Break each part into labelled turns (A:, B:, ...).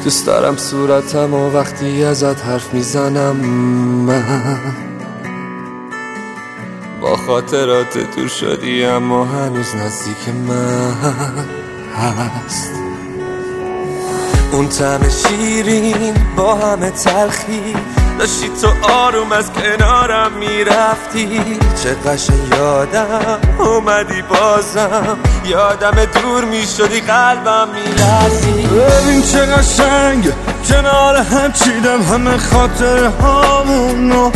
A: دوست دارم صورتم و وقتی ازت حرف میزنم من با خاطرات دور شدی اما هنوز نزدیک من هست. اون طعم شیرین با همه تلخی داشتی تو آروم از کنارم میرفتی، چه قشنگ یادم اومدی بازم، یادم دور میشدی قلبم میلرزی.
B: ببین چه قشنگ کنار هم چیدم همه خاطر هامونو،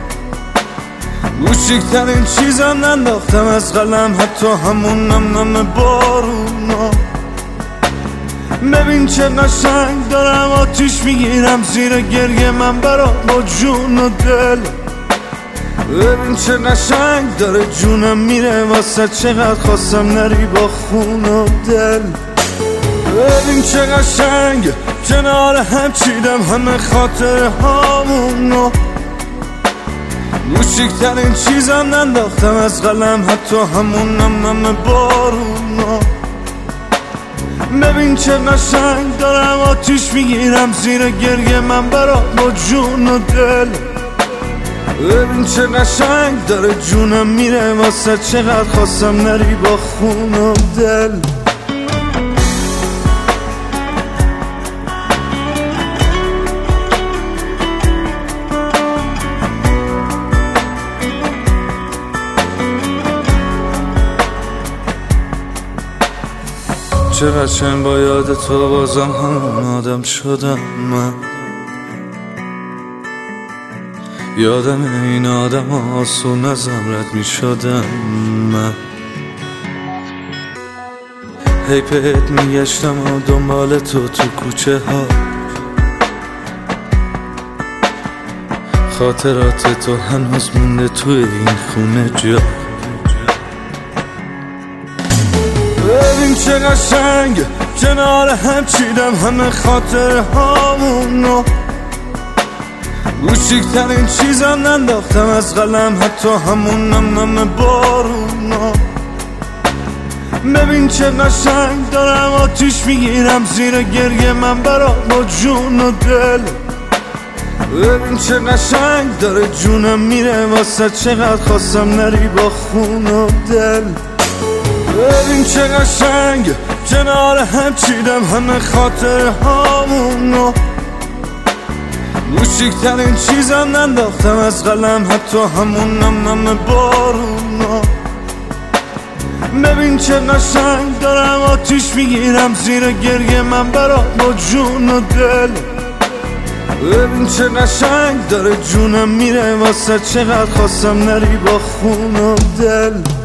B: کوچیکترین چیزم ننداختم از قلم حتی همون نم بارونا. ببین چه قشنگ دارم آتیش میگیرم زیر گریه من برا با جون و دل. ببین چه قشنگ داره جونم میره واسه چقدر خواستم نری با خون و دل. ببین چه قشنگ کنار هم چیدم همه خاطر هامونو، کوچیکترین چیزم ننداختم از قلم حتی همون نم بارونا. ببین چه قشنگ دارم آتیش میگیرم زیر گریه من برا با جون و دل. ببین چه قشنگ داره جونم میره واسه چقدر خواستم نری با خون و دل. چه قشنگ با یاد تو بازم همون آدم شدم من، یادم این آدم آسون ازم رد می شدم من. هی بهت میگشتم و دنبال تو کوچه ها، خاطرات تو هنوز مونده توی این خونه جا. ببین چه قشنگ کنار هم چیدم همه خاطر هامونو، کوچیکترین چیزم ننداختم از قلم حتی همون نم بارونا. ببین چه قشنگ دارم آتیش میگیرم زیر گریه من برا با جون و دل. ببین چه قشنگ داره جونم میره واسه چقدر خواستم نری با خون و دل. ببین چه قشنگ کنار هم چیدم همه خاطر هامونو، کوچیکترین چیزم ننداختم از قلم حتی همون نم بارونا. ببین چه قشنگ دارم آتیش میگیرم زیر گریه من برا با جون و دل. ببین چه قشنگ داره جونم میره واسه چقدر خواستم نری با خون و دل.